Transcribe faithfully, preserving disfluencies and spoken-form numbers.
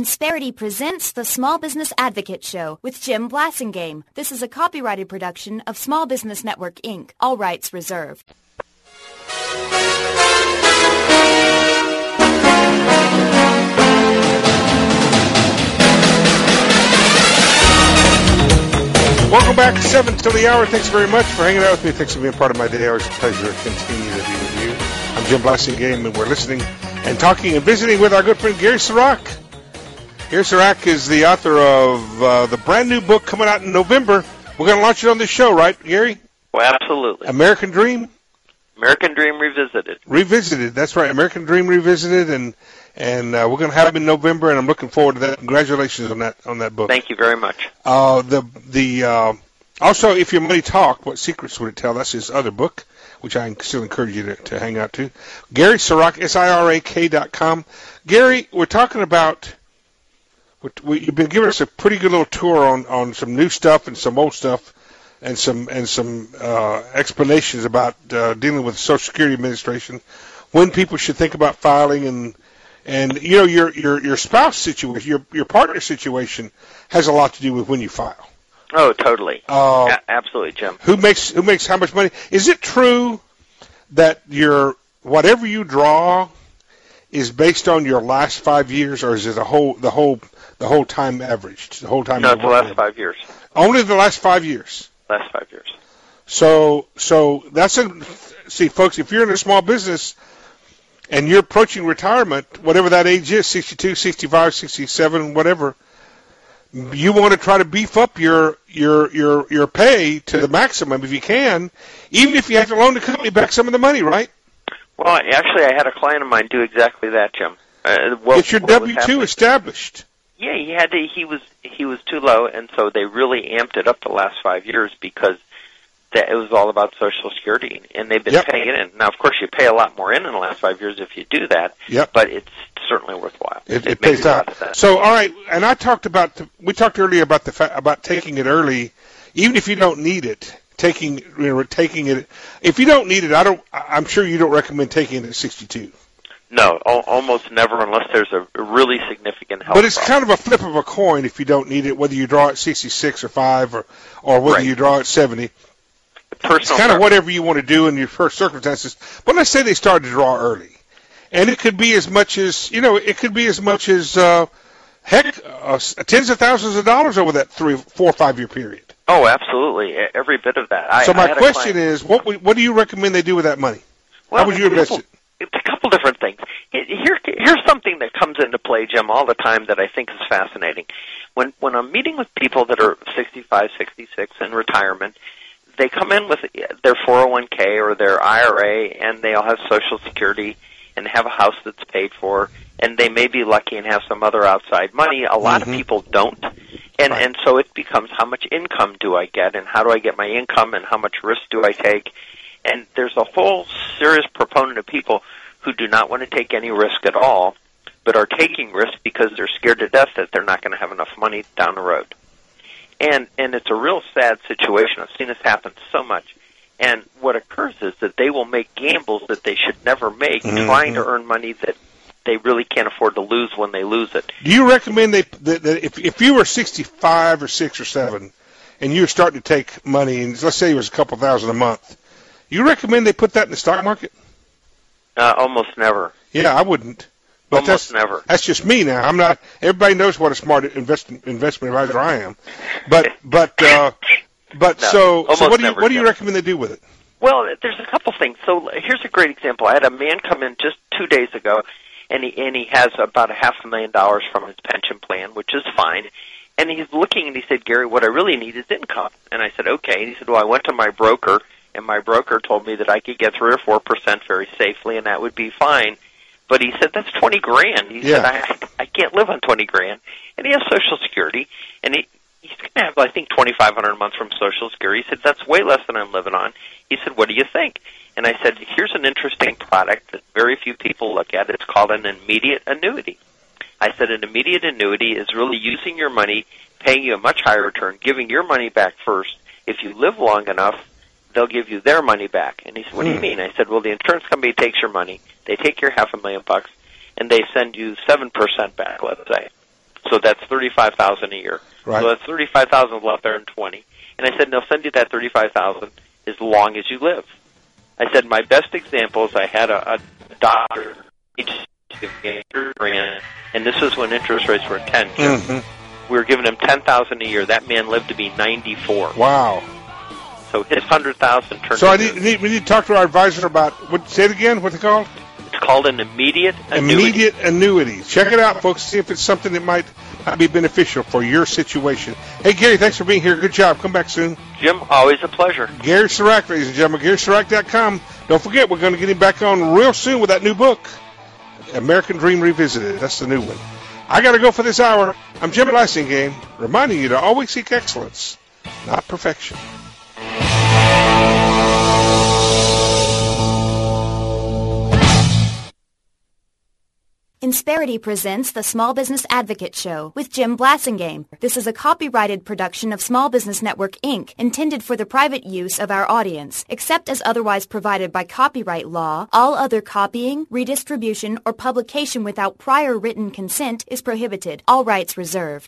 Insperity presents the Small Business Advocate Show with Jim Blasingame. This is a copyrighted production of Small Business Network, Incorporated. All rights reserved. Welcome back to seven till the hour. Thanks very much for hanging out with me. Thanks for being part of my day. Always a pleasure to continue to be with you. I'm Jim Blasingame, and we're listening and talking and visiting with our good friend Gary Siroc. Gary Siroc is the author of uh, the brand new book coming out in November. We're going to launch it on this show, right, Gary? Well, absolutely. American Dream? American Dream Revisited. Revisited, that's right. American Dream Revisited, and and uh, we're going to have it in November, and I'm looking forward to that. Congratulations on that on that book. Thank you very much. Uh, the the uh, also, If Your Money Talked, What Secrets Would It Tell? That's his other book, which I still encourage you to, to hang out to. Gary Siroc, S I R A K dot com. Gary, we're talking about, we, you've been giving us a pretty good little tour on, on some new stuff and some old stuff, and some and some uh, explanations about uh, dealing with the Social Security Administration, when people should think about filing, and and you know your your your spouse situation, your your partner situation has a lot to do with when you file. Oh, totally. Uh, a- absolutely, Jim. Who makes who makes how much money? Is it true that your whatever you draw is based on your last five years, or is it the whole the whole the whole time averaged? The whole time. No, it's the last five years. Only the last five years. Last five years. So so that's a see, folks. If you're in a small business and you're approaching retirement, whatever that age is, sixty-two, sixty-five, sixty-seven, whatever. You want to try to beef up your your your your pay to the maximum if you can, even if you have to loan the company back some of the money, right? Well, actually, I had a client of mine do exactly that, Jim. Uh, what, Get your W two established. Yeah, he had to. He was he was too low, and so they really amped it up the last five years because that it was all about Social Security, and they've been yep. paying it in. Now, of course, you pay a lot more in in the last five years if you do that. Yep. But it's certainly worthwhile. It, it, it makes pays a lot out. of sense. So, all right, and I talked about the, we talked earlier about the fa- about taking it early, even if you don't need it. Taking you know, taking it if you don't need it, I don't. I'm sure you don't recommend taking it at sixty-two. No, al- almost never, unless there's a really significant health But it's problem. kind of a flip of a coin if you don't need it, whether you draw at sixty-six or five, or or whether Right. you draw at seventy. Personal It's kind of preference. whatever you want to do in your first circumstances. But let's say they started to draw early, and it could be as much as you know. It could be as much as uh, heck, uh, tens of thousands of dollars over that three, four, or five year period. Oh, absolutely, E- every bit of that. I, So I my had a question client- is, what would- what do you recommend they do with that money? well, How would you it's a invest couple- it? It's a couple different things. Here, here's something that comes into play, Jim, all the time that I think is fascinating. When when I'm meeting with people that are sixty-five, sixty-six in retirement, they come in with their four oh one k or their I R A, and they all have Social Security and have a house that's paid for, and they may be lucky and have some other outside money. A lot Mm-hmm. of people don't. And Right. and so it becomes, how much income do I get, and how do I get my income, and how much risk do I take? And there's a whole serious proponent of people who do not want to take any risk at all, but are taking risk because they're scared to death that they're not going to have enough money down the road. And and it's a real sad situation. I've seen this happen so much. And what occurs is that they will make gambles that they should never make, Mm-hmm. trying to earn money that they really can't afford to lose when they lose it. Do you recommend they that, that if if you were sixty-five or six or seven, and you were starting to take money, and let's say it was a couple thousand a month, you recommend they put that in the stock market? Uh, almost never. Yeah, I wouldn't. But Almost that's, never. That's just me now. I'm not. Everybody knows what a smart invest, investment advisor I am. But but uh, but No, so so almost what do you never, what do you Jim. recommend they do with it? Well, there's a couple things. So here's a great example. I had a man come in just two days ago, and he and he has about a half a million dollars from his pension plan, which is fine. And he's looking, and he said, Gary, what I really need is income. And I said, okay. And he said, well, I went to my broker, and my broker told me that I could get three or four percent very safely, and that would be fine. But he said, that's twenty grand. He Yeah. said, I, I can't live on twenty grand. And he has Social Security, and he, he's going to have, I think, twenty-five hundred a month from Social Security. He said, that's way less than I'm living on. He said, what do you think? And I said, here's an interesting product that very few people look at. It's called an immediate annuity. I said, an immediate annuity is really using your money, paying you a much higher return, giving your money back first. If you live long enough, they'll give you their money back. And he said, what do you mean? I said, well, the insurance company takes your money, they take your half a million bucks, and they send you seven percent back, let's say. that's thirty-five thousand dollars a year. Right. So that's thirty-five thousand dollars left there in twenty. And I said, and they'll send you that thirty-five thousand dollars as long as you live. I said, my best example is I had a, a doctor, and this was when interest rates were ten. Mm-hmm. We were giving him ten thousand dollars a year. That man lived to be ninety-four. Wow. So his one hundred thousand dollars turned So I into... need, need, we need to talk to our advisor about, what, say it again, what's it called? It's called an immediate annuity. Immediate annuity. Check it out, folks. See if it's something that might be beneficial for your situation. Hey, Gary, thanks for being here. Good job. Come back soon. Jim, always a pleasure. Gary Sirak, ladies and gentlemen, Gary Sirak dot com. Don't forget, we're going to get him back on real soon with that new book, American Dream Revisited. That's the new one. I got to go for this hour. I'm Jim Blasingame, reminding you to always seek excellence, not perfection. Insperity presents the Small Business Advocate Show with Jim Blasingame. This is a copyrighted production of Small Business Network, Incorporated, intended for the private use of our audience. Except as otherwise provided by copyright law, all other copying, redistribution, or publication without prior written consent is prohibited. All rights reserved.